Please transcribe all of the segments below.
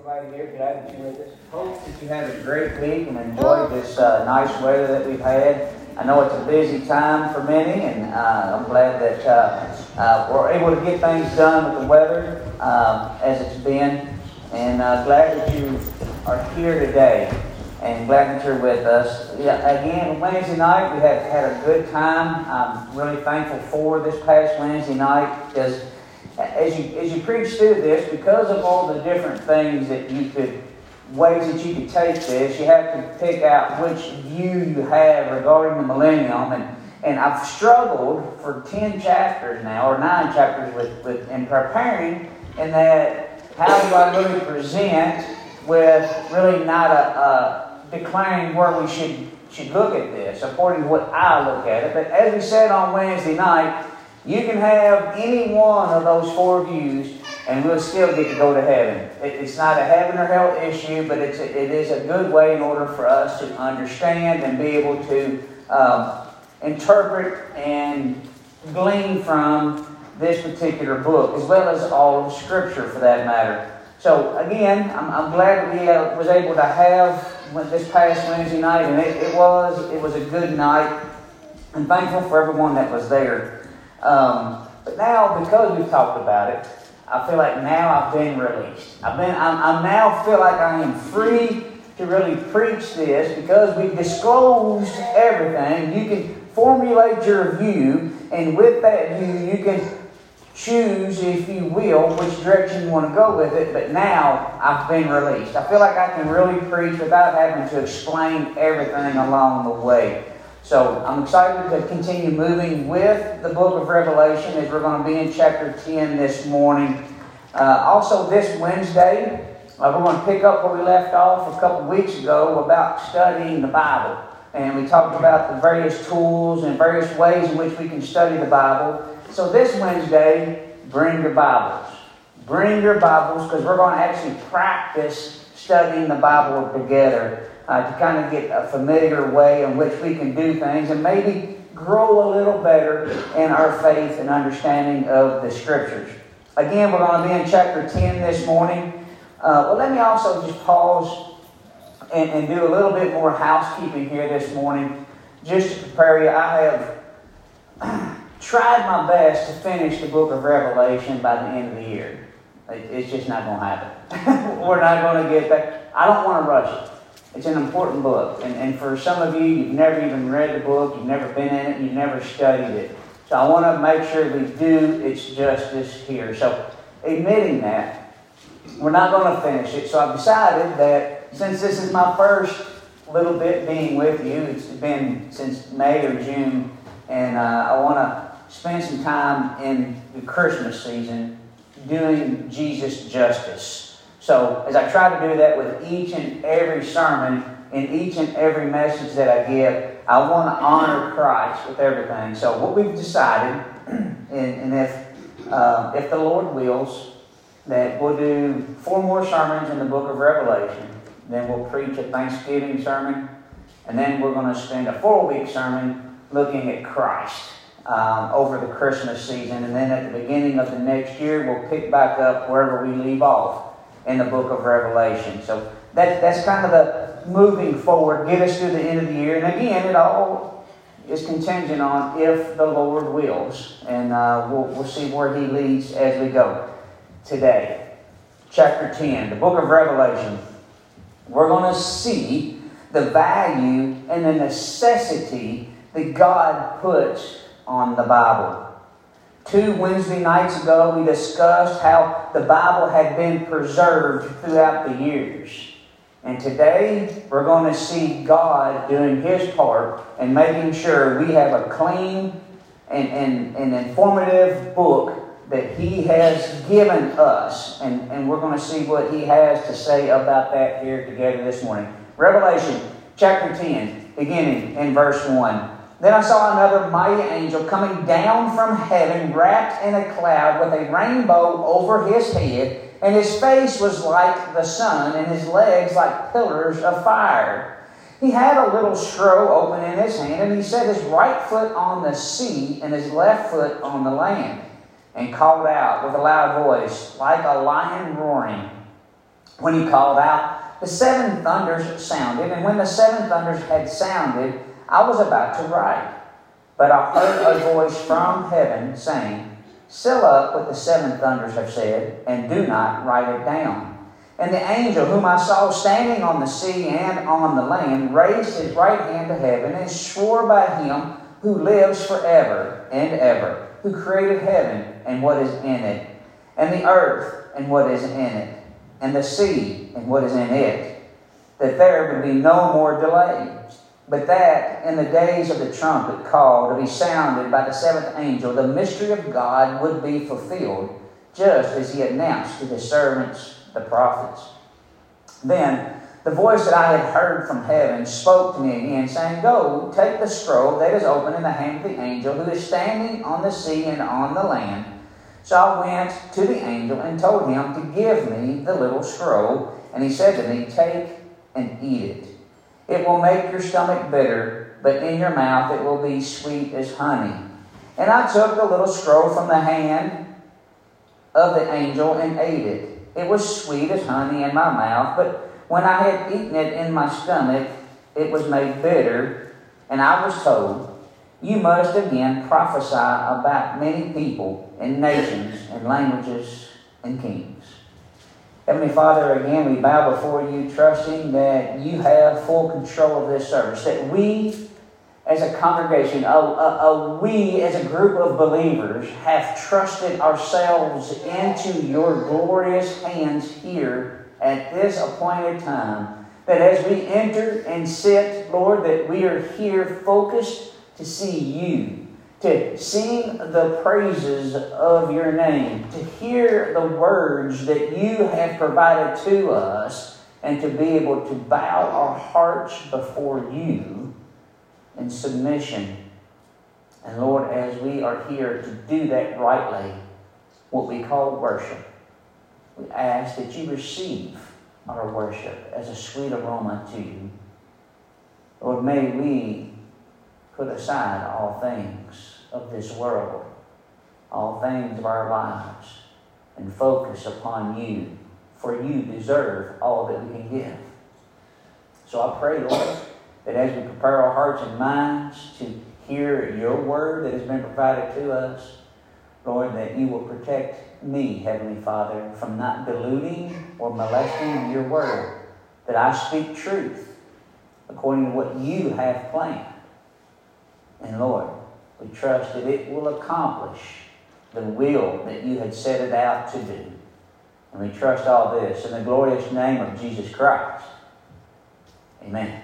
Everybody here, glad that you're with us. Hope that you had a great week and enjoyed this nice weather that we've had. I know it's a busy time for many, and I'm glad that we're able to get things done with the weather as it's been. And glad that you are here today, and glad that you're with us. Again, Wednesday night, we have had a good time. I'm really thankful for this past Wednesday night, because as you preach through this, because of all the different things ways that you could take this, you have to pick out which view you have regarding the millennium. And I've struggled for 10 chapters now, or 9 chapters in preparing, and that how do I really present with really not declaring where we should look at this according to what I look at it. But as we said on Wednesday night, you can have any one of those 4 views, and we'll still get to go to heaven. It's not a heaven or hell issue, but it is a good way in order for us to understand and be able to interpret and glean from this particular book, as well as all of Scripture for that matter. So again, I'm glad that we was able to have this past Wednesday night, and it was a good night. I'm thankful for everyone that was there. But now, because we've talked about it, I feel like now I've been released. I now feel like I am free to really preach this, because we've disclosed everything. You can formulate your view, and with that view, you can choose, if you will, which direction you want to go with it. But now I've been released. I feel like I can really preach without having to explain everything along the way. So I'm excited to continue moving with the book of Revelation, as we're going to be in chapter 10 this morning. Also this Wednesday, we're going to pick up where we left off a couple weeks ago about studying the Bible. And we talked about the various tools and various ways in which we can study the Bible. So this Wednesday, bring your Bibles. Bring your Bibles, because we're going to actually practice studying the Bible together. To kind of get a familiar way in which we can do things, and maybe grow a little better in our faith and understanding of the Scriptures. Again, we're going to be in chapter 10 this morning. Well, let me also just pause and do a little bit more housekeeping here this morning, just to prepare you. I have tried my best to finish the book of Revelation by the end of the year. It's just not going to happen. We're not going to get there. I don't want to rush it. It's an important book, and for some of you, you've never even read the book, you've never been in it, you've never studied it. So I want to make sure we do its justice here. So admitting that, we're not going to finish it. So I've decided that since this is my first little bit being with you, it's been since May or June, and I want to spend some time in the Christmas season doing Jesus justice. So, as I try to do that with each and every sermon, in each and every message that I give, I want to honor Christ with everything. So, what we've decided, and if the Lord wills, that we'll do 4 more sermons in the book of Revelation. Then we'll preach a Thanksgiving sermon, and then we're going to spend a 4-week sermon looking at Christ over the Christmas season. And then at the beginning of the next year, we'll pick back up wherever we leave off in the book of Revelation. So that's kind of the moving forward, get us through the end of the year. And again, it all is contingent on if the Lord wills. And we'll see where He leads as we go. Today, chapter 10, the book of Revelation, we're going to see the value and the necessity that God puts on the Bible. 2 Wednesday nights ago, we discussed how the Bible had been preserved throughout the years. And today, we're going to see God doing His part and making sure we have a clean and informative book that He has given us. And we're going to see what He has to say about that here together this morning. Revelation chapter 10, beginning in verse 1. Then I saw another mighty angel coming down from heaven, wrapped in a cloud, with a rainbow over his head, and his face was like the sun, and his legs like pillars of fire. He had a little scroll open in his hand, and he set his right foot on the sea and his left foot on the land, and called out with a loud voice, like a lion roaring. when he called out, the 7 thunders sounded, and when the 7 thunders had sounded, I was about to write. But I heard a voice from heaven saying, seal up what the 7 thunders have said, and do not write it down. And the angel whom I saw standing on the sea and on the land raised his right hand to heaven and swore by him who lives forever and ever, who created heaven and what is in it, and the earth and what is in it, and the sea and what is in it, that there would be no more delay, but that in the days of the trumpet call to be sounded by the 7th angel, the mystery of God would be fulfilled, just as he announced to his servants the prophets. Then the voice that I had heard from heaven spoke to me again, saying, go, take the scroll that is open in the hand of the angel who is standing on the sea and on the land. So I went to the angel and told him to give me the little scroll. And he said to me, take and eat it. It will make your stomach bitter, but in your mouth it will be sweet as honey. And I took the little scroll from the hand of the angel and ate it. It was sweet as honey in my mouth, but when I had eaten it in my stomach, it was made bitter. And I was told, you must again prophesy about many people and nations and languages and kings. Heavenly Father, again, we bow before you, trusting that you have full control of this service, that we as a congregation, we as a group of believers have trusted ourselves into your glorious hands here at this appointed time, that as we enter and sit, Lord, that we are here focused to see you, to sing the praises of your name, to hear the words that you have provided to us, and to be able to bow our hearts before you in submission. And Lord, as we are here to do that rightly, what we call worship, we ask that you receive our worship as a sweet aroma to you. Lord, may we put aside all things of this world, all things of our lives, and focus upon you, for you deserve all that we can give. So I pray, Lord, that as we prepare our hearts and minds to hear your word that has been provided to us, Lord, that you will protect me, Heavenly Father, from not diluting or molesting your word, that I speak truth according to what you have planned. And Lord, we trust that it will accomplish the will that you had set it out to do. And we trust all this in the glorious name of Jesus Christ. Amen.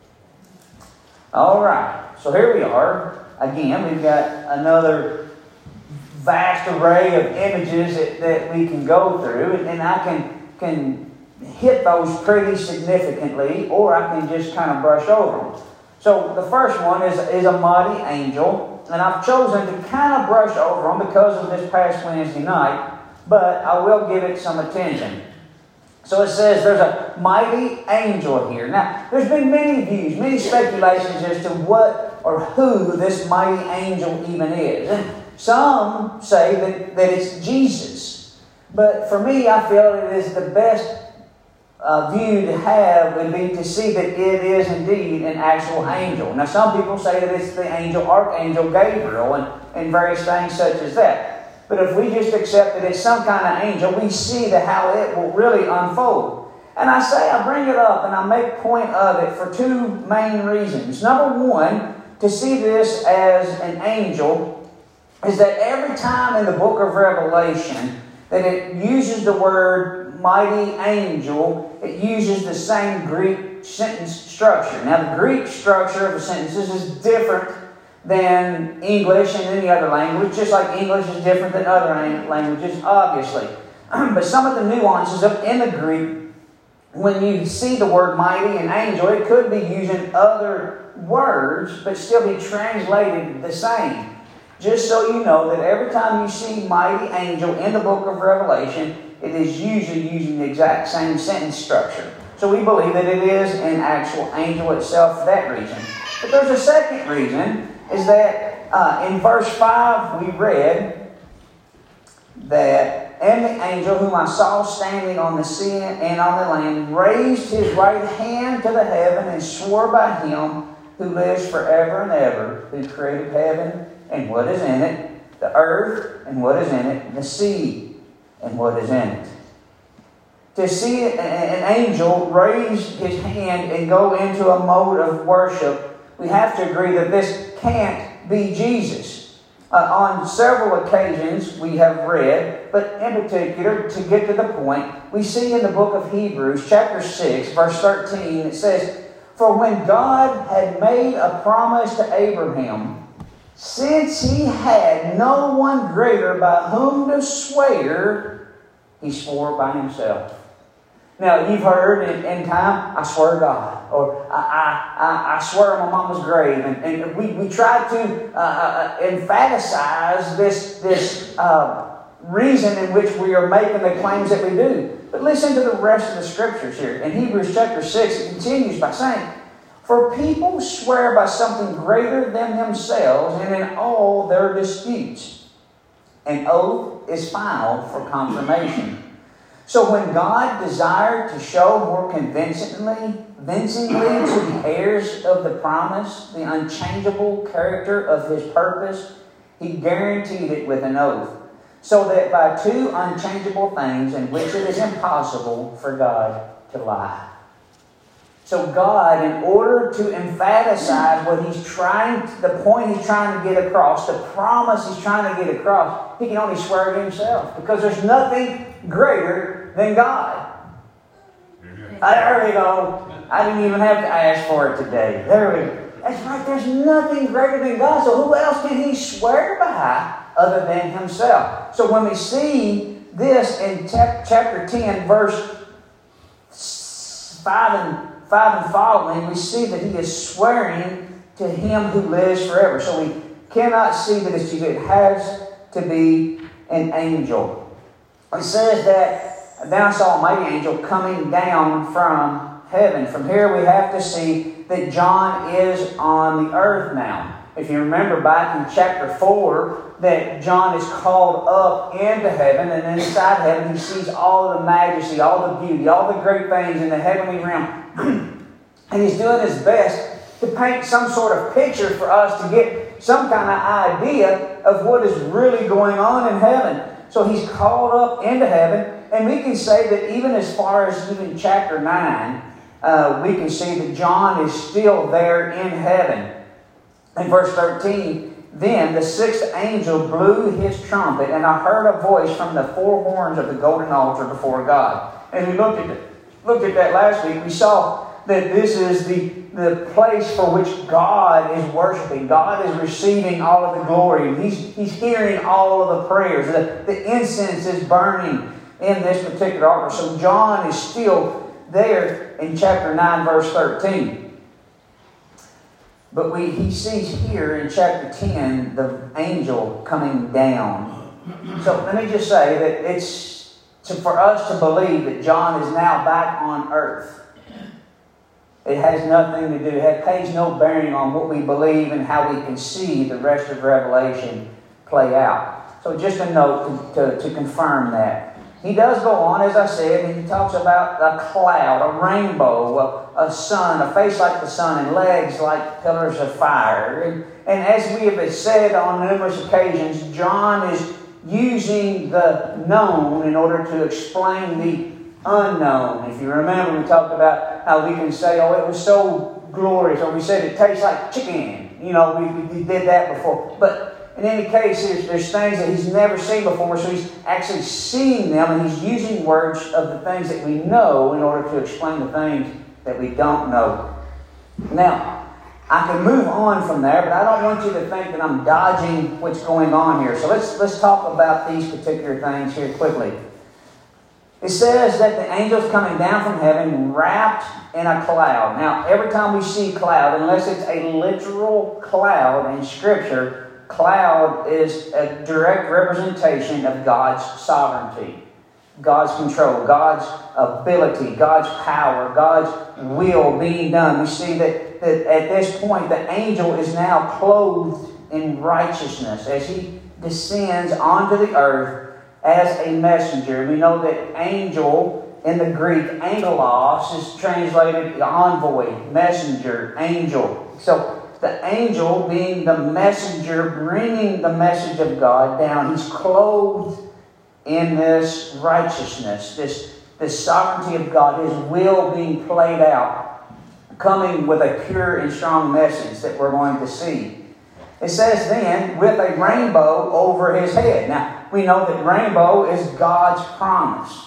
All right, so here we are. Again, we've got another vast array of images that we can go through, and I can hit those pretty significantly, or I can just kind of brush over them. So the first one is a mighty angel, and I've chosen to kind of brush over them because of this past Wednesday night, but I will give it some attention. So it says there's a mighty angel here. Now, there's been many views, many speculations as to what or who this mighty angel even is. And some say that it's Jesus. But for me, I feel it is the best view to have would be to see that it is indeed an actual angel. Now, some people say that it's the Archangel Gabriel and various things such as that. But if we just accept that it's some kind of angel, we see how it will really unfold. And I bring it up and I make point of it for two main reasons. Number one, to see this as an angel is that every time in the book of Revelation that it uses the word mighty angel, it uses the same Greek sentence structure. Now, the Greek structure of the sentences is different than English and any other language, just like English is different than other languages, obviously. But some of the nuances in the Greek, when you see the word mighty and angel, it could be using other words, but still be translated the same. Just so you know that every time you see mighty angel in the book of Revelation, it is usually using the exact same sentence structure. So we believe that it is an actual angel itself for that reason. But there's a second reason, is that in verse 5 we read that "And the angel whom I saw standing on the sea and on the land raised his right hand to the heaven and swore by him who lives forever and ever, who created heaven and what is in it, the earth and what is in it, the sea and what is in it." To see an angel raise his hand and go into a mode of worship, we have to agree that this can't be Jesus. On several occasions we have read, but in particular, to get to the point, we see in the book of Hebrews, chapter 6, verse 13, it says, "For when God had made a promise to Abraham, since he had no one greater by whom to swear, he swore by himself." Now, you've heard in time, "I swear to God," or I swear on my mama's grave. And we try to emphasize this reason in which we are making the claims that we do. But listen to the rest of the scriptures here. In Hebrews chapter 6, it continues by saying, "For people swear by something greater than themselves, and in all their disputes, an oath is final for confirmation." So when God desired to show more convincingly to the heirs of the promise the unchangeable character of his purpose, he guaranteed it with an oath, so that by two unchangeable things in which it is impossible for God to lie. So God, in order to emphasize what the point he's trying to get across, the promise he's trying to get across, he can only swear to himself, because there's nothing greater than God. There we go. I didn't even have to ask for it today. There we go. That's right. There's nothing greater than God. So who else can he swear by other than himself? So when we see this in chapter 10, verse 5 and following, we see that he is swearing to him who lives forever. So we cannot see that it's Jesus. It has to be an angel. It says that, "Then I saw a mighty angel coming down from heaven." From here we have to see that John is on the earth now. If you remember back in chapter 4, that John is called up into heaven, and inside heaven he sees all the majesty, all the beauty, all the great things in the heavenly realm. And he's doing his best to paint some sort of picture for us to get some kind of idea of what is really going on in heaven. So he's called up into heaven, and we can say that even as far as even chapter 9, we can see that John is still there in heaven. In verse 13, "Then the sixth angel blew his trumpet, and I heard a voice from the four horns of the golden altar before God." And we looked at that last week. We saw that this is the place for which God is worshiping. God is receiving all of the glory. He's hearing all of the prayers. The incense is burning in this particular altar. So John is still there in chapter 9, verse 13. But he sees here in chapter 10 the angel coming down. So let me just say that it's for us to believe that John is now back on earth. It has nothing to do, it pays no bearing on what we believe and how we can see the rest of Revelation play out. So just a note to confirm that. He does go on, as I said, and he talks about a cloud, a rainbow, a sun, a face like the sun, and legs like pillars of fire. And as we have said on numerous occasions, John is using the known in order to explain the unknown. If you remember, we talked about how we can say, "Oh, it was so glorious," or we said it tastes like chicken. You know, we did that before. But in any case, there's things that he's never seen before, so he's actually seeing them, and he's using words of the things that we know in order to explain the things that we don't know. Now, I can move on from there, but I don't want you to think that I'm dodging what's going on here. So let's talk about these particular things here quickly. It says that the angel's coming down from heaven wrapped in a cloud. Now, every time we see cloud, unless it's a literal cloud in Scripture, cloud is a direct representation of God's sovereignty, God's control, God's ability, God's power, God's will being done. We see that at this point, the angel is now clothed in righteousness as he descends onto the earth as a messenger. We know that angel in the Greek, angelos, is translated envoy, messenger, angel. So the angel being the messenger, bringing the message of God down. He's clothed in this righteousness, this sovereignty of God, His will being played out, coming with a pure and strong message that we're going to see. It says then, with a rainbow over His head. Now, we know that rainbow is God's promise.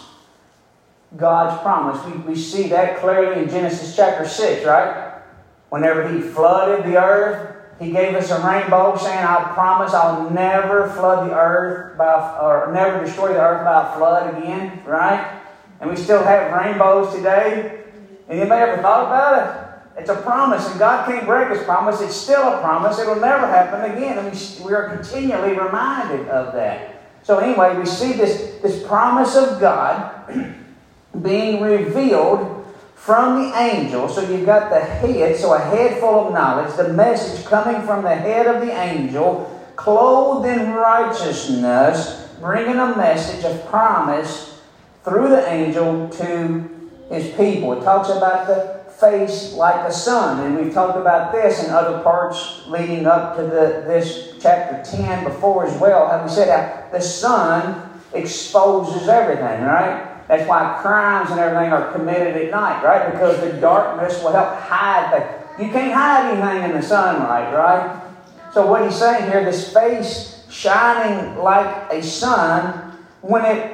God's promise. We see that clearly in Genesis chapter 6, right? Whenever He flooded the earth, He gave us a rainbow saying, I promise I'll never flood the earth or never destroy the earth by a flood again, right? And we still have rainbows today. Anybody ever thought about it? It's a promise, and God can't break His promise. It's still a promise. It'll never happen again. And we are continually reminded of that. So anyway, we see this promise of God being revealed from the angel. So you've got the head, so a head full of knowledge, the message coming from the head of the angel, clothed in righteousness, bringing a message of promise through the angel to His people. It talks about the face like the sun, and we've talked about this in other parts leading up to this chapter 10 before as well. How we said how the sun exposes everything, right? That's why crimes and everything are committed at night, right? Because the darkness will help hide things. You can't hide anything in the sunlight, right? So what he's saying here, this face shining like a sun, when it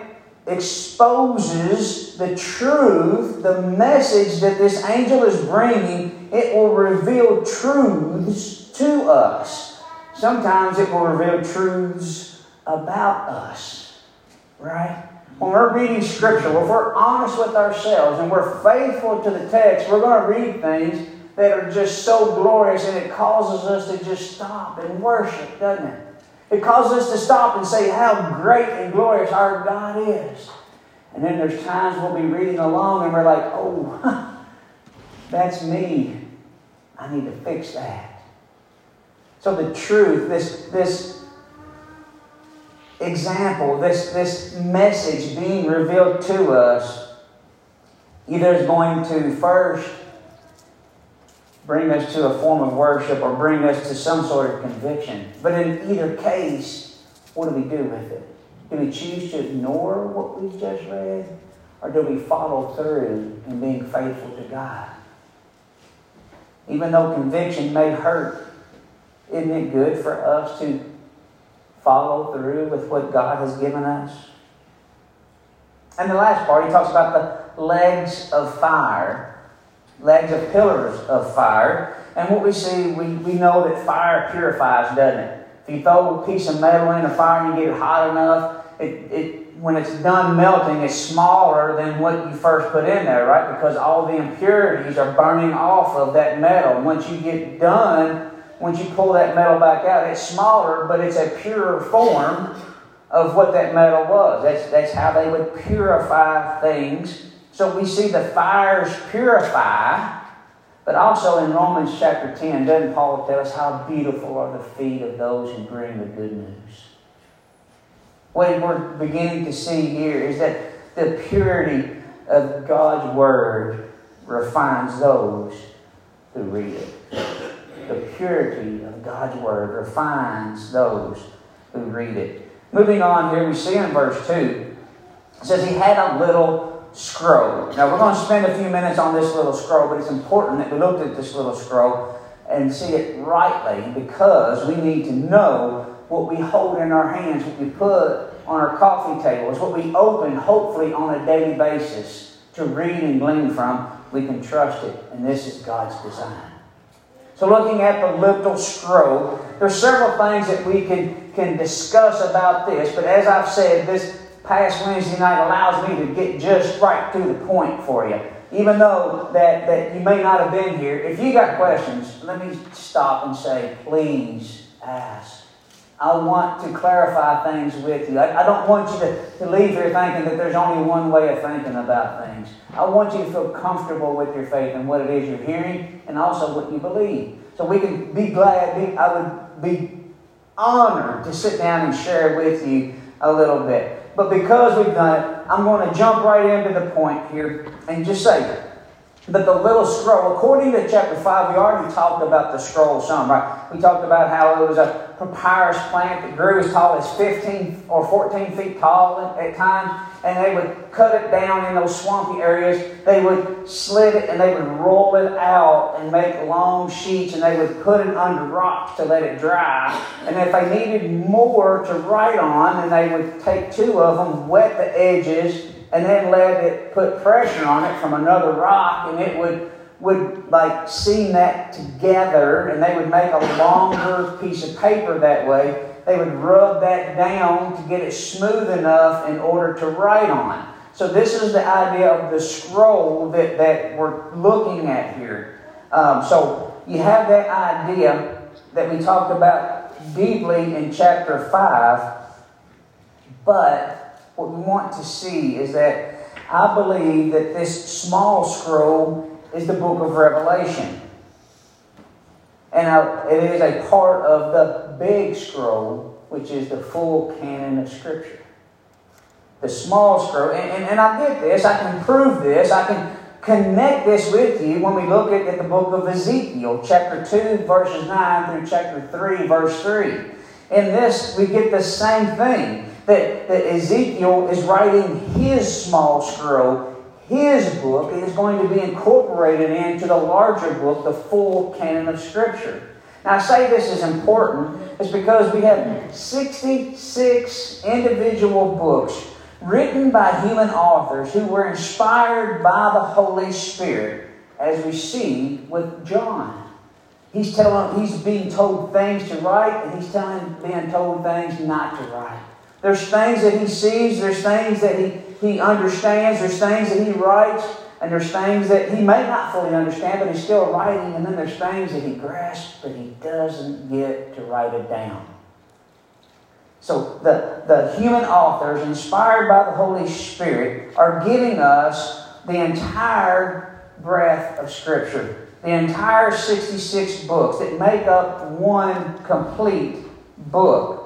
exposes the truth, the message that this angel is bringing, it will reveal truths to us. Sometimes it will reveal truths about us, right? When we're reading Scripture, if we're honest with ourselves and we're faithful to the text, we're going to read things that are just so glorious, and it causes us to just stop and worship, doesn't it? It causes us to stop and say how great and glorious our God is. And then there's times we'll be reading along and we're like, oh, that's me. I need to fix that. So the truth, this example, this message being revealed to us, either is going to first bring us to a form of worship or bring us to some sort of conviction. But in either case, what do we do with it? Do we choose to ignore what we've just read? Or do we follow through in being faithful to God? Even though conviction may hurt, isn't it good for us to follow through with what God has given us? And the last part, he talks about the legs of fire. Legs of pillars of fire. And what we see, we know that fire purifies, doesn't it? If you throw a piece of metal in the fire and you get it hot enough, when it's done melting, it's smaller than what you first put in there, right? Because all the impurities are burning off of that metal. Once you get done, once you pull that metal back out, it's smaller, but it's a purer form of what that metal was. That's how they would purify things. So we see the fires purify, but also in Romans chapter 10, doesn't Paul tell us how beautiful are the feet of those who bring the good news? What we're beginning to see here is that the purity of God's Word refines those who read it. The purity of God's Word refines those who read it. Moving on here, we see in verse 2, it says he had a little scroll. Now we're going to spend a few minutes on this little scroll, but it's important that we look at this little scroll and see it rightly, because we need to know what we hold in our hands, what we put on our coffee tables, what we open hopefully on a daily basis to read and glean from. We can trust it, and this is God's design. So looking at the little scroll, there's several things that we can discuss about this, but as I've said, this past Wednesday night allows me to get just right to the point for you. Even though that you may not have been here, if you got questions, let me stop and say, please ask. I want to clarify things with you. I don't want you to leave here thinking that there's only one way of thinking about things. I want you to feel comfortable with your faith and what it is you're hearing, and also what you believe. So we can be glad, I would be honored to sit down and share with you a little bit. but because we've done it, I'm going to jump right into the point here and just say that the little scroll, according to chapter 5, we already talked about the scroll some, right? We talked about how it was a papyrus plant that grew as tall as 15 or 14 feet tall at times, and they would cut it down in those swampy areas. They would slit it and they would roll it out and make long sheets, and they would put it under rocks to let it dry. And if they needed more to write on, then they would take 2 of them, wet the edges, and then let it put pressure on it from another rock, and it would like seam that together, and they would make a longer piece of paper that way. They would rub that down to get it smooth enough in order to write on. So this is the idea of the scroll that we're looking at here. So you have that idea that we talked about deeply in chapter 5, but what we want to see is that I believe that this small scroll is the book of Revelation. And it is a part of the big scroll, which is the full canon of Scripture. The small scroll, and I get this, I can prove this, I can connect this with you when we look at the book of Ezekiel, chapter 2, verses 9 through chapter 3, verse 3. In this, we get the same thing. That Ezekiel is writing his small scroll, his book, is going to be incorporated into the larger book, the full canon of Scripture. Now, I say this is important is because we have 66 individual books written by human authors who were inspired by the Holy Spirit, as we see with John. He's being told things to write, and he's being told things not to write. There's things that he sees, there's things that he understands, there's things that he writes, and there's things that he may not fully understand, but he's still writing, and then there's things that he grasps, but he doesn't get to write it down. So the human authors, inspired by the Holy Spirit, are giving us the entire breadth of Scripture, the entire 66 books that make up one complete book.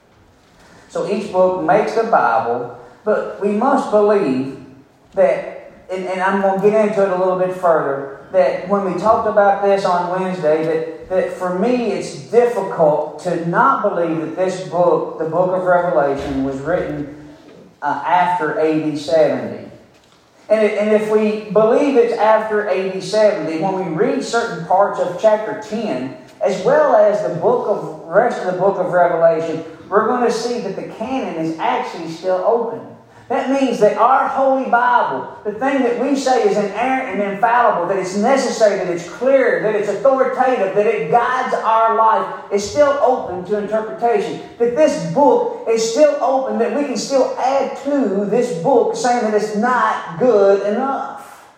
So each book makes the Bible, but we must believe that, and I'm going to get into it a little bit further, that when we talked about this on Wednesday, that for me it's difficult to not believe that this book, the book of Revelation, was written after AD 70. And if we believe it's after AD 70, when we read certain parts of chapter 10, as well as the rest of the book of Revelation, we're going to see that the canon is actually still open. That means that our Holy Bible, the thing that we say is inerrant and infallible, that it's necessary, that it's clear, that it's authoritative, that it guides our life, is still open to interpretation. That this book is still open, that we can still add to this book saying that it's not good enough.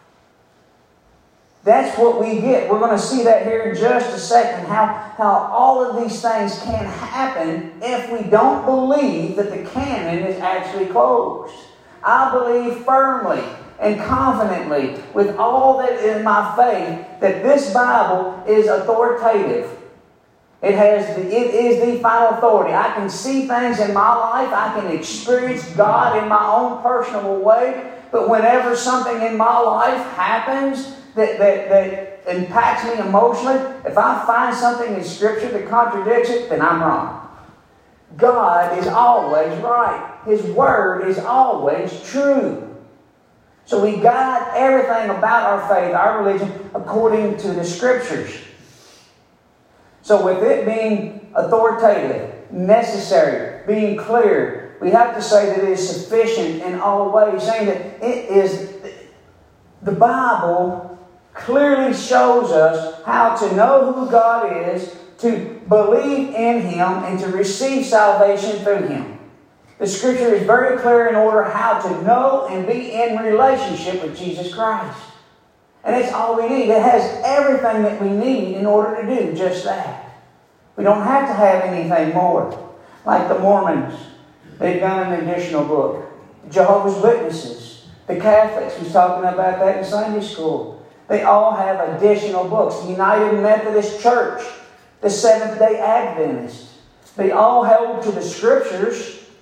That's what we get. We're going to see that here in just a second, how all of these things can happen if we don't believe that the canon is actually closed. I believe firmly and confidently with all that is my faith that this Bible is authoritative. It is the final authority. I can see things in my life. I can experience God in my own personal way. But whenever something in my life happens that impacts me emotionally, if I find something in Scripture that contradicts it, then I'm wrong. God is always right. His Word is always true. So we guide everything about our faith, our religion, according to the Scriptures. So with it being authoritative, necessary, being clear, we have to say that it is sufficient in all ways, saying that it is the Bible clearly shows us how to know who God is, to believe in Him, and to receive salvation through Him. The Scripture is very clear in order how to know and be in relationship with Jesus Christ. And it's all we need. It has everything that we need in order to do just that. We don't have to have anything more. Like the Mormons, they've done an additional book. Jehovah's Witnesses, the Catholics, we was talking about that in Sunday school. They all have additional books. The United Methodist Church, the Seventh-day Adventists, they all held to the Scriptures,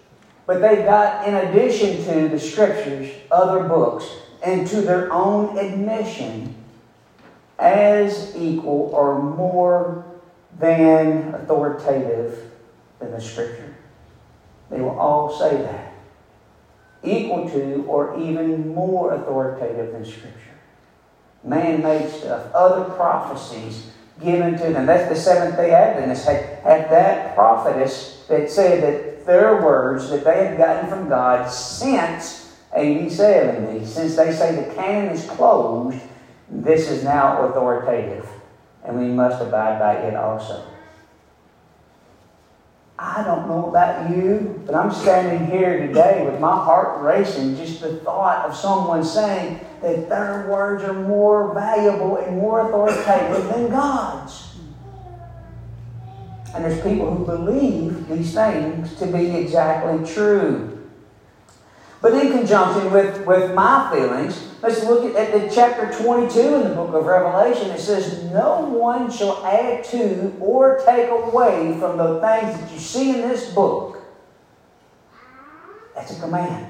But they've got, in addition to the Scriptures, other books, and to their own admission, as equal or more than authoritative than the Scripture. They will all say that. Equal to or even more authoritative than Scripture. Man-made stuff, other prophecies given to them. That's the Seventh-day Adventists had that prophetess that said that their words that they had gotten from God since AD 70, since they say the canon is closed, this is now authoritative, and we must abide by it also. I don't know about you, but I'm standing here today with my heart racing, just the thought of someone saying that their words are more valuable and more authoritative than God's. And there's people who believe these things to be exactly true. But in conjunction with my feelings, let's look at the chapter 22 in the book of Revelation. It says, no one shall add to or take away from the things that you see in this book. That's a command.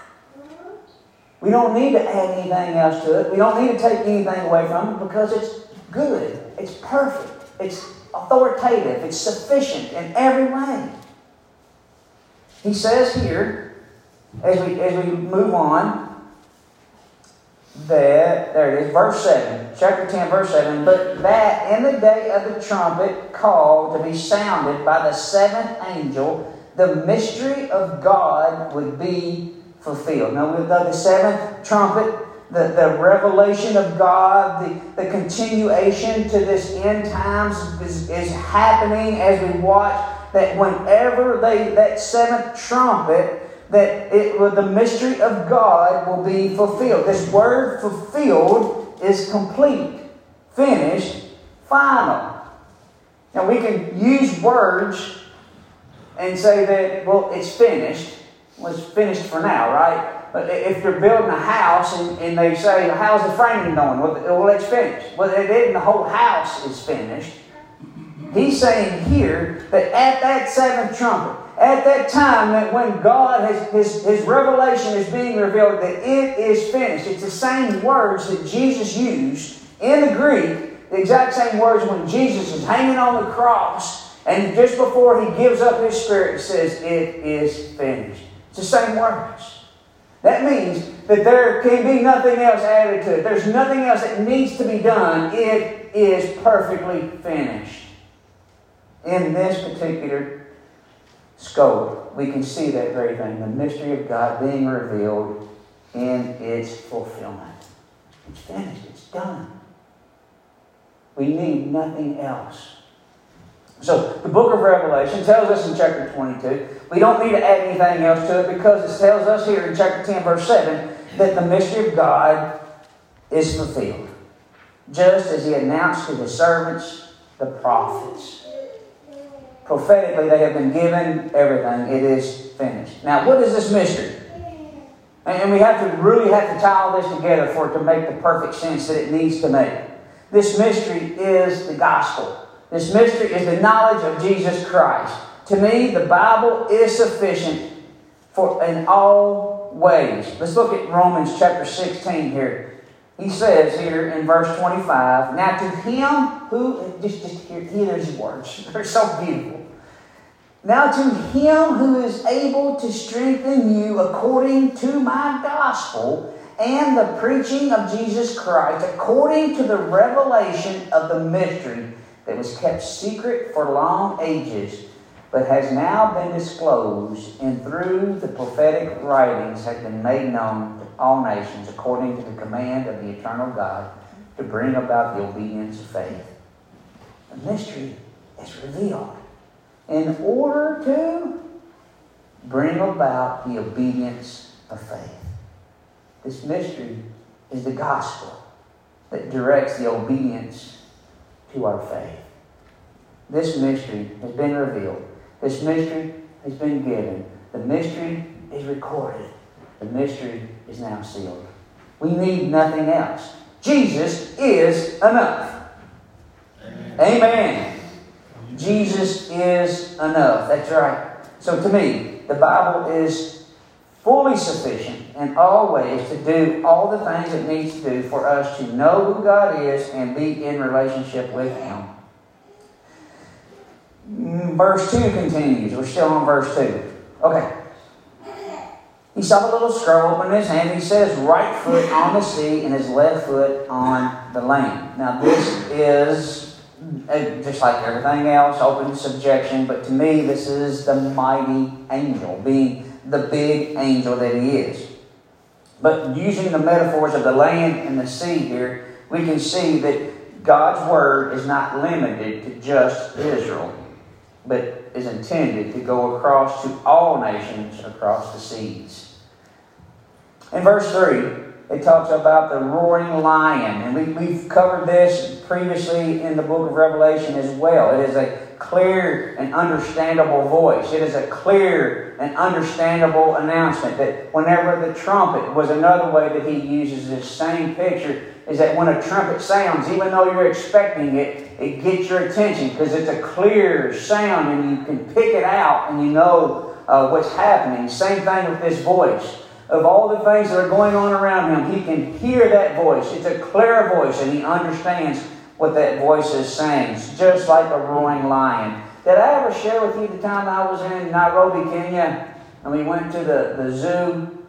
We don't need to add anything else to it. We don't need to take anything away from it because it's good. It's perfect. It's authoritative. It's sufficient in every way. He says here, as we move on, that, there it is, verse 7, chapter 10, verse 7, but that in the day of the trumpet call to be sounded by the seventh angel, the mystery of God would be fulfilled. Now, with the seventh trumpet, the revelation of God, the continuation to this end times is happening as we watch that whenever that seventh trumpet, that the mystery of God will be fulfilled. This word fulfilled is complete, finished, final. Now we can use words and say that, well, it's finished. Well, it's finished for now, right? But if you're building a house and they say, how's the framing going? Well, it's finished. Well, it isn't the whole house is finished. He's saying here that at that seventh trumpet, at that time that when God His revelation is being revealed, that it is finished. It's the same words that Jesus used in the Greek, the exact same words when Jesus is hanging on the cross, and just before He gives up His Spirit, it says, it is finished. It's the same words. That means that there can be nothing else added to it. There's nothing else that needs to be done. It is perfectly finished. In this particular scope, we can see that very thing, the mystery of God being revealed in its fulfillment. It's finished. It's done. We need nothing else. So, the book of Revelation tells us in chapter 22, we don't need to add anything else to it because it tells us here in chapter 10, verse 7, that the mystery of God is fulfilled. Just as He announced to His servants, the prophets. Prophetically, they have been given everything. It is finished. Now, what is this mystery? And we really have to tie all this together for it to make the perfect sense that it needs to make. This mystery is the gospel. This mystery is the knowledge of Jesus Christ. To me, the Bible is sufficient in all ways. Let's look at Romans chapter 16 here. He says here in verse 25, now to Him who, just hear these words. They're so beautiful. Now to Him who is able to strengthen you according to my gospel and the preaching of Jesus Christ, according to the revelation of the mystery that was kept secret for long ages, but has now been disclosed, and through the prophetic writings has been made known to all nations, according to the command of the eternal God, to bring about the obedience of faith. The mystery is revealed in order to bring about the obedience of faith. This mystery is the gospel that directs the obedience to our faith. This mystery has been revealed. This mystery has been given. The mystery is recorded. The mystery is now sealed. We need nothing else. Jesus is enough. Amen. Jesus is enough. That's right. So to me, the Bible is fully sufficient in all ways to do all the things it needs to do for us to know who God is and be in relationship with Him. Verse 2 continues. We're still on verse 2. Okay. He saw the little scroll open in his hand. He set his right foot on the sea and his left foot on the land. Now this is, just like everything else, open subjection. But to me, this is the mighty angel, being the big angel that he is. But using the metaphors of the land and the sea here, we can see that God's Word is not limited to just Israel, but is intended to go across to all nations across the seas. In verse 3, it talks about the roaring lion. And we've covered this previously in the book of Revelation as well. It is a clear and understandable voice. It is a clear and understandable announcement that whenever the trumpet was another way that he uses this same picture, is that when a trumpet sounds, even though you're expecting it, it gets your attention because it's a clear sound and you can pick it out and you know what's happening. Same thing with this voice. Of all the things that are going on around him, he can hear that voice. It's a clear voice and he understands what that voice is saying. It's just like a roaring lion. Did I ever share with you the time I was in Nairobi, Kenya, and we went to the zoo?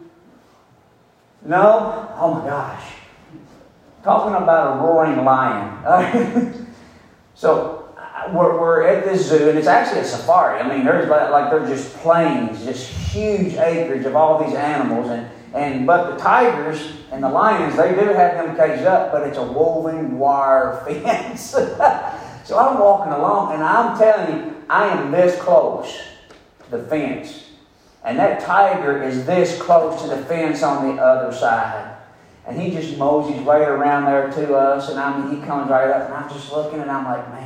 No? Oh my gosh. Talking about a roaring lion. So we're at this zoo, and it's actually a safari. I mean, there's they're just plains, just huge acreage of all these animals, but the tigers and the lions, they do have them caged up, but it's a woven wire fence. So I'm walking along, and I'm telling you, I am this close to the fence, and that tiger is this close to the fence on the other side. And he just moseys right around there to us, and he comes right up, and I'm just looking, and I'm like, man,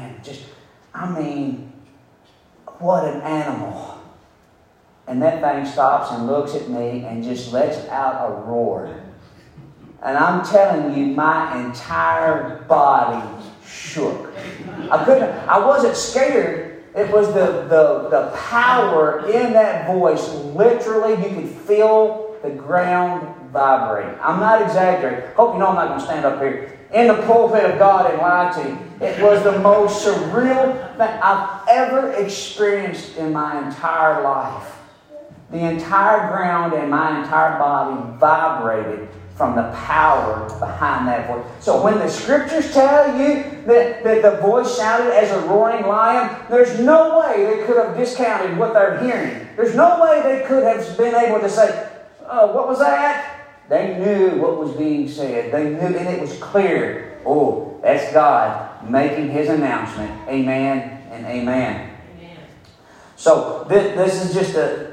what an animal. And that thing stops and looks at me and just lets out a roar. And I'm telling you, my entire body shook. I wasn't scared. It was the power in that voice. Literally, you could feel the ground vibrating. I'm not exaggerating. Hope you know I'm not going to stand up here in the pulpit of God and lie to you. It was the most surreal thing I've ever experienced in my entire life. The entire ground and my entire body vibrated from the power behind that voice. So when the Scriptures tell you that the voice sounded as a roaring lion, there's no way they could have discounted what they're hearing. There's no way they could have been able to say, what was that? They knew what was being said. They knew, and it was clear. Oh, that's God making His announcement. Amen and amen. Amen. So this is just a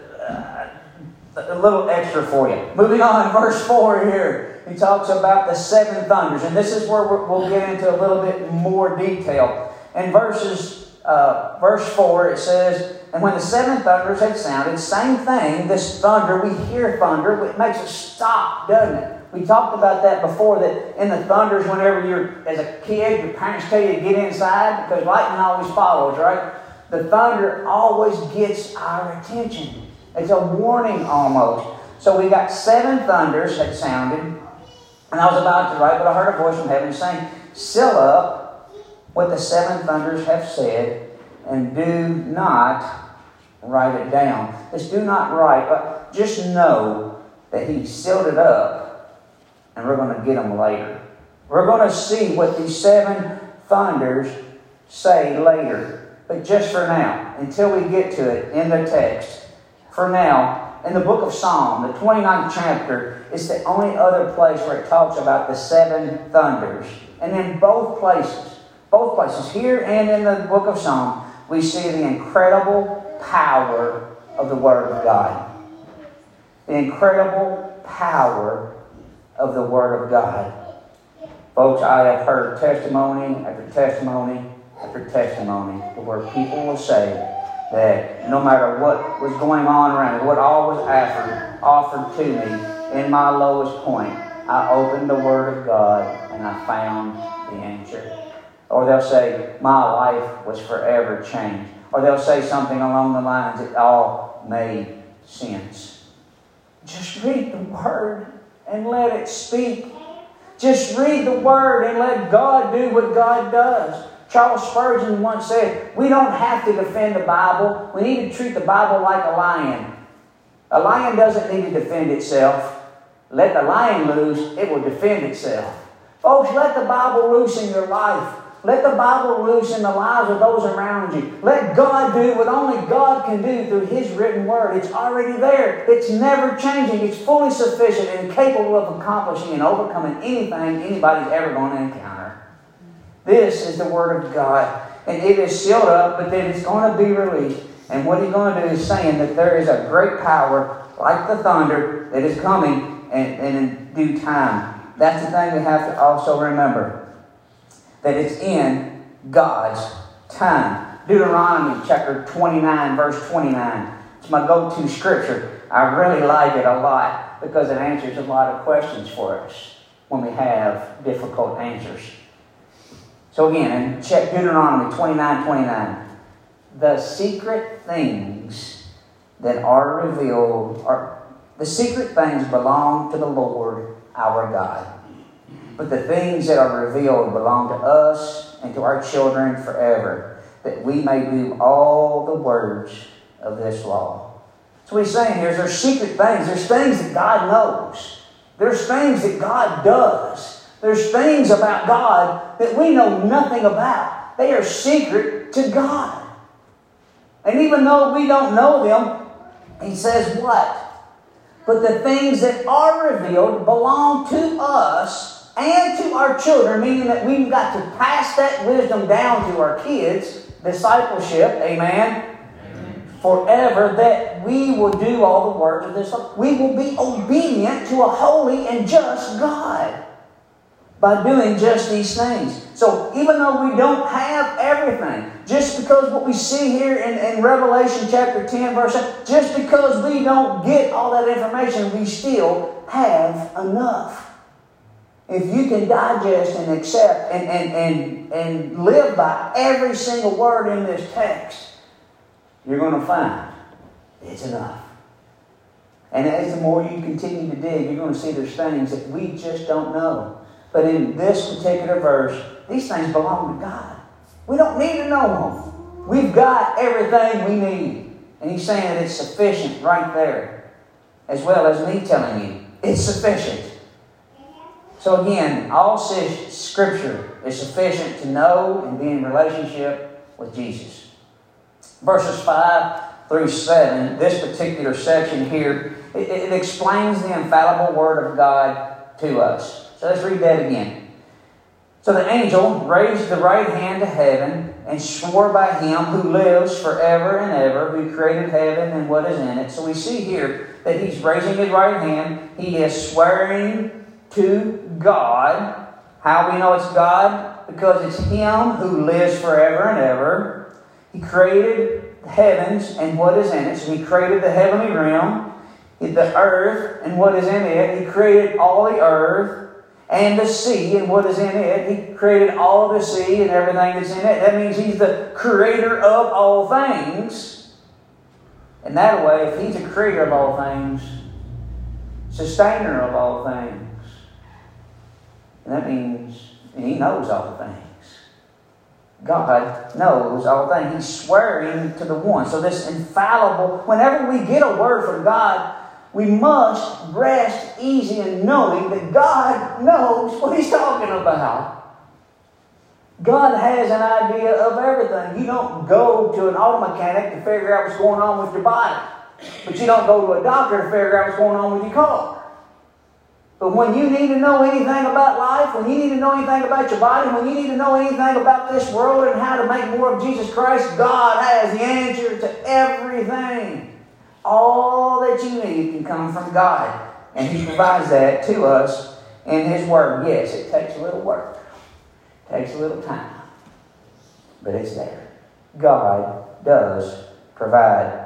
little extra for you. Moving on, verse 4 here. He talks about the seven thunders. And this is where we'll get into a little bit more detail. In verse 4, it says, and when the seven thunders had sounded, same thing, this thunder, we hear thunder, it makes us stop, doesn't it? We talked about that before, that in the thunders, whenever you're, as a kid, your parents tell you to get inside, because lightning always follows, right? The thunder always gets our attention. It's a warning almost. So we got seven thunders that sounded, and I was about to write, but I heard a voice from heaven saying, seal up what the seven thunders have said, and do not write it down. Let's do not write, but just know that He sealed it up, and we're going to get them later. We're going to see what these seven thunders say later. But just for now, until we get to it in the text, for now, in the book of Psalm, the 29th chapter, is the only other place where it talks about the seven thunders. And in both places, here and in the book of Psalm, we see the incredible power of the Word of God. The incredible power of the Word of God. Folks, I have heard testimony after testimony after testimony where people will say that no matter what was going on around me, what all was offered to me in my lowest point, I opened the Word of God and I found the answer. Or they'll say, my life was forever changed. Or they'll say something along the lines, it all made sins. Just read the Word and let it speak. Just read the Word and let God do what God does. Charles Spurgeon once said, we don't have to defend the Bible. We need to treat the Bible like a lion. A lion doesn't need to defend itself. Let the lion loose, it will defend itself. Folks, let the Bible loose in your life. Let the Bible loose in the lives of those around you. Let God do what only God can do through His written Word. It's already there. It's never changing. It's fully sufficient and capable of accomplishing and overcoming anything anybody's ever going to encounter. This is the Word of God. And it is sealed up, but then it's going to be released. And what He's going to do is saying that there is a great power, like the thunder, that is coming and in due time. That's the thing we have to also remember. That it's in God's time. Deuteronomy chapter 29, verse 29. It's my go-to scripture. I really like it a lot because it answers a lot of questions for us when we have difficult answers. So again, check Deuteronomy 29, 29. The secret things that are revealed, the secret things belong to the Lord our God. But the things that are revealed belong to us and to our children forever, that we may do all the words of this law. So what he's saying here is there's secret things. There's things that God knows. There's things that God does. There's things about God that we know nothing about. They are secret to God. And even though we don't know them, he says what? But the things that are revealed belong to us and to our children, meaning that we've got to pass that wisdom down to our kids, discipleship, amen, forever, that we will do all the works of this life. We will be obedient to a holy and just God by doing just these things. So even though we don't have everything, just because what we see here in Revelation chapter 10, verse 7, just because we don't get all that information, we still have enough. If you can digest and accept and live by every single word in this text, you're going to find it's enough. And as the more you continue to dig, you're going to see there's things that we just don't know. But in this particular verse, these things belong to God. We don't need to know them. We've got everything we need. And he's saying that it's sufficient right there. As well as me telling you, it's sufficient. So again, all Scripture is sufficient to know and be in relationship with Jesus. Verses 5 through 7, this particular section here, it explains the infallible Word of God to us. So let's read that again. So the angel raised the right hand to heaven and swore by Him who lives forever and ever, who created heaven and what is in it. So we see here that he's raising his right hand. He is swearing to God. How we know it's God? Because it's Him who lives forever and ever. He created the heavens and what is in it. So He created the heavenly realm, the earth and what is in it. He created all the earth and the sea and what is in it. He created all the sea and everything that's in it. That means He's the creator of all things. And that way, if He's the creator of all things, sustainer of all things, and that means He knows all things. God knows all things. He's swearing to the one. So this infallible, whenever we get a word from God, we must rest easy in knowing that God knows what He's talking about. God has an idea of everything. You don't go to an auto mechanic to figure out what's going on with your body. But you don't go to a doctor to figure out what's going on with your car. But when you need to know anything about life, when you need to know anything about your body, when you need to know anything about this world and how to make more of Jesus Christ, God has the answer to everything. All that you need can come from God. And He provides that to us in His Word. Yes, it takes a little work. It takes a little time. But it's there. God does provide.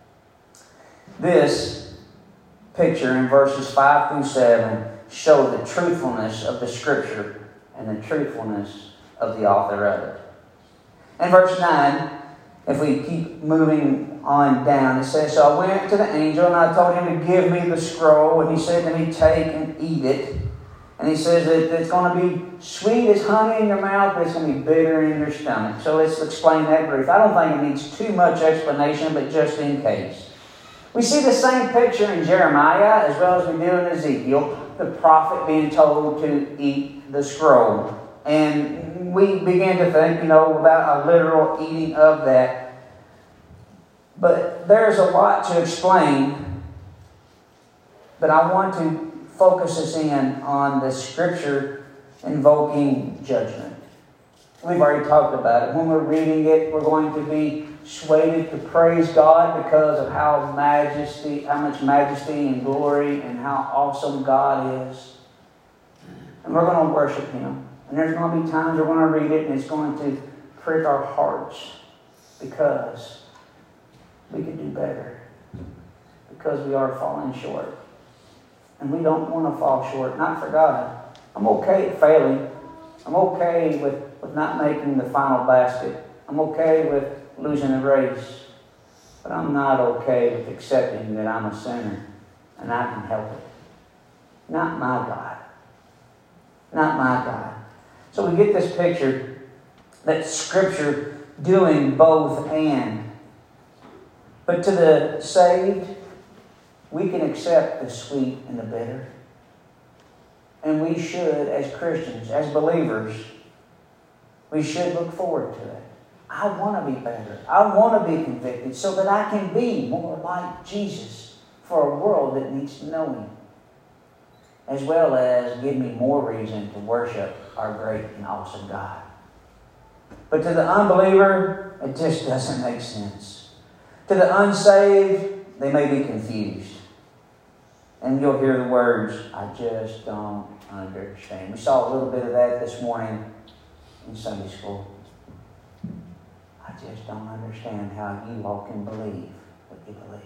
This picture in verses 5 through 7 show the truthfulness of the Scripture and the truthfulness of the author of it. In verse 9, If we keep moving on down, it says, so I went to the angel and I told him to give me the scroll. And he said to me, take and eat it. And he says that it's going to be sweet as honey in your mouth, but it's going to be bitter in your stomach. So let's explain that brief. I don't think it needs too much explanation, but just in case. We see the same picture in Jeremiah as well as we do in Ezekiel, the prophet being told to eat the scroll. And we begin to think, about a literal eating of that. But there's a lot to explain. But I want to focus us in on the Scripture invoking judgment. We've already talked about it. When we're reading it, we're going to be swayed to praise God because of how much majesty and glory and how awesome God is. And we're going to worship Him. And there's going to be times we're going to read it and it's going to prick our hearts because we could do better. Because we are falling short. And we don't want to fall short, not for God. I'm okay at failing. I'm okay with not making the final basket. I'm okay with losing the race. But I'm not okay with accepting that I'm a sinner and I can help it. Not my God. Not my God. So we get this picture that Scripture doing both and. But to the saved, we can accept the sweet and the bitter. And we should, as Christians, as believers, we should look forward to it. I want to be better. I want to be convicted so that I can be more like Jesus for a world that needs to know Him. As well as give me more reason to worship our great and awesome God. But to the unbeliever, it just doesn't make sense. To the unsaved, they may be confused. And you'll hear the words, I just don't understand. We saw a little bit of that this morning in Sunday school. I just don't understand how you all can believe what you believe.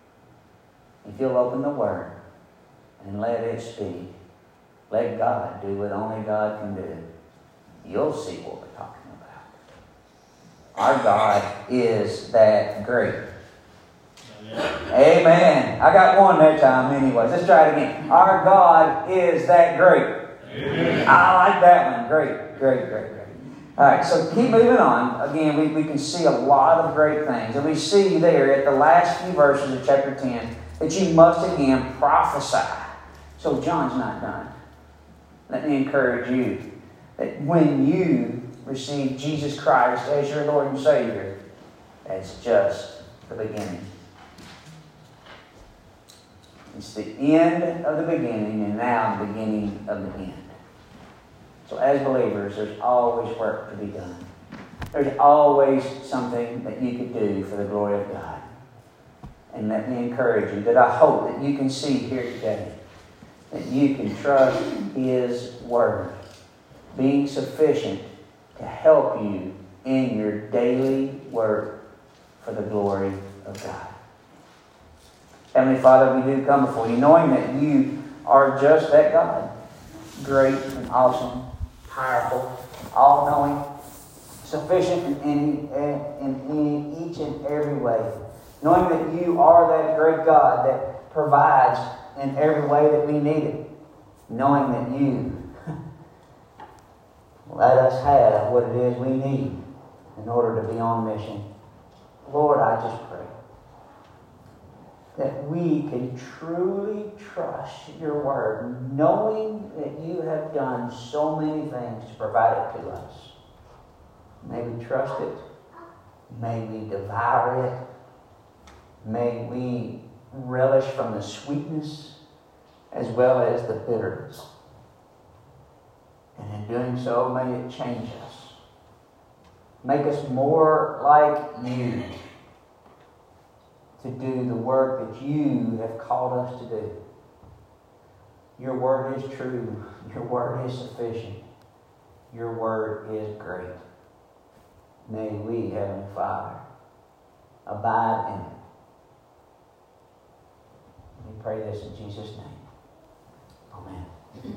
If you'll open the Word and let it speak, let God do what only God can do, you'll see what we're talking about. Our God is that great. Amen. I got one that time anyways. Let's try it again. Our God is that great. Amen. I like that one. Great. All right, so keep moving on. Again, we can see a lot of great things. And we see there at the last few verses of chapter 10 that you must again prophesy. So John's not done. Let me encourage you that when you receive Jesus Christ as your Lord and Savior, that's just the beginning. It's the end of the beginning and now the beginning of the end. So as believers, there's always work to be done. There's always something that you could do for the glory of God. And let me encourage you that I hope that you can see here today that you can trust His Word being sufficient to help you in your daily work for the glory of God. Heavenly Father, we do come before you knowing that you are just that God. Great and awesome, powerful, all-knowing, sufficient in each and every way. Knowing that you are that great God that provides in every way that we need it. Knowing that you let us have what it is we need in order to be on mission. Lord, I just pray that we can truly trust your word, knowing that you have done so many things to provide it to us. May we trust it. May we devour it. May we relish from the sweetness as well as the bitterness. And in doing so, may it change us. Make us more like you, to do the work that you have called us to do. Your word is true. Your word is sufficient. Your word is great. May we, Heavenly Father, abide in it. We pray this in Jesus' name. Amen.